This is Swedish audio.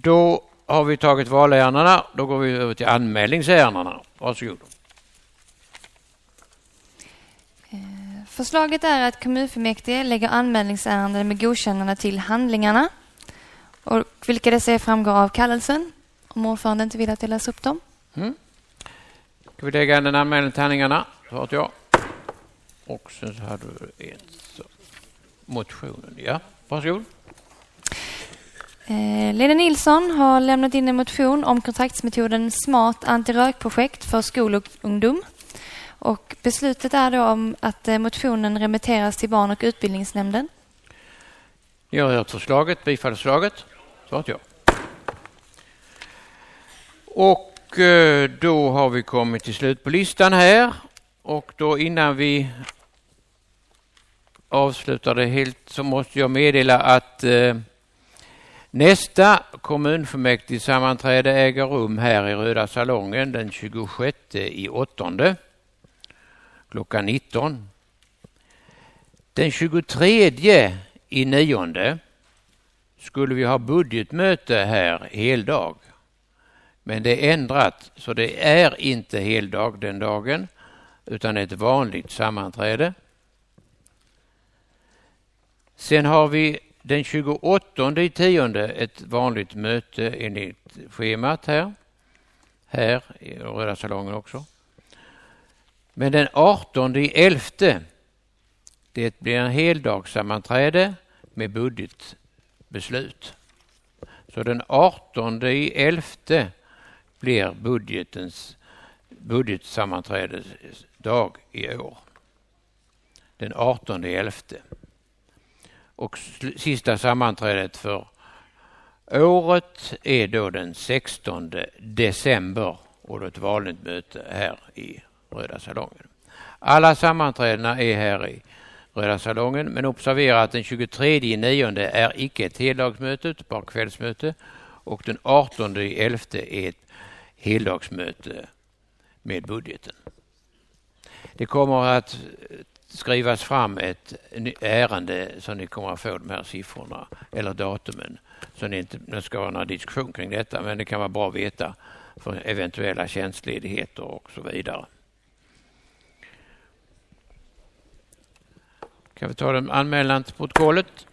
Då har vi tagit valärendena. Då går vi över till anmälningsärendena. Varsågod. Förslaget är att kommunfullmäktige lägger anmälningsärenden med godkännande till handlingarna. Och vilka dessa framgår av kallelsen. Om ordföranden inte vill att jag läser upp dem. Ska vi lägga en anmälan till handlingarna? Så att jag. Och sen så har du en motionen. Ja, varsågod. Lena Nilsson har lämnat in en motion om kontraktsmetoden Smart antirökprojekt för skolungdom. Och beslutet är då om att motionen remitteras till barn- och utbildningsnämnden. Jag har hört förslaget, bifallsförslaget. Så att jag. Och då har vi kommit till slut på listan här. Och då innan vi avslutar det helt så måste jag meddela att nästa kommunfullmäktige sammanträde äger rum här i Röda salongen den 26/8 klockan 19. Den 23/9 skulle vi ha budgetmöte här heldag. Men det är ändrat så det är inte heldag den dagen utan ett vanligt sammanträde. Sen har vi den 28/10 ett vanligt möte enligt schemat här i Röda salongen också. Men den 18/11 det blir en heldagssammanträde med budgetbeslut. Så den 18/11 blir budgetsammanträdesdag i år. Den 18/11. Och sista sammanträdet för året är då den 16 december och då ett vanligt möte här i Röda salongen. Alla sammanträdena är här i Röda salongen, men observera att den 23/9 är icke ett heldagsmöte utan bara kvällsmöte och den 18/11 är ett heldagsmöte med budgeten. Det kommer att skrivas fram ett ärende så ni kommer att få de här siffrorna eller datumen. Så det inte ska vara någon diskussion kring detta, men det kan vara bra att veta för eventuella tjänstledigheter och så vidare. Kan vi ta den anmälan till protokollet?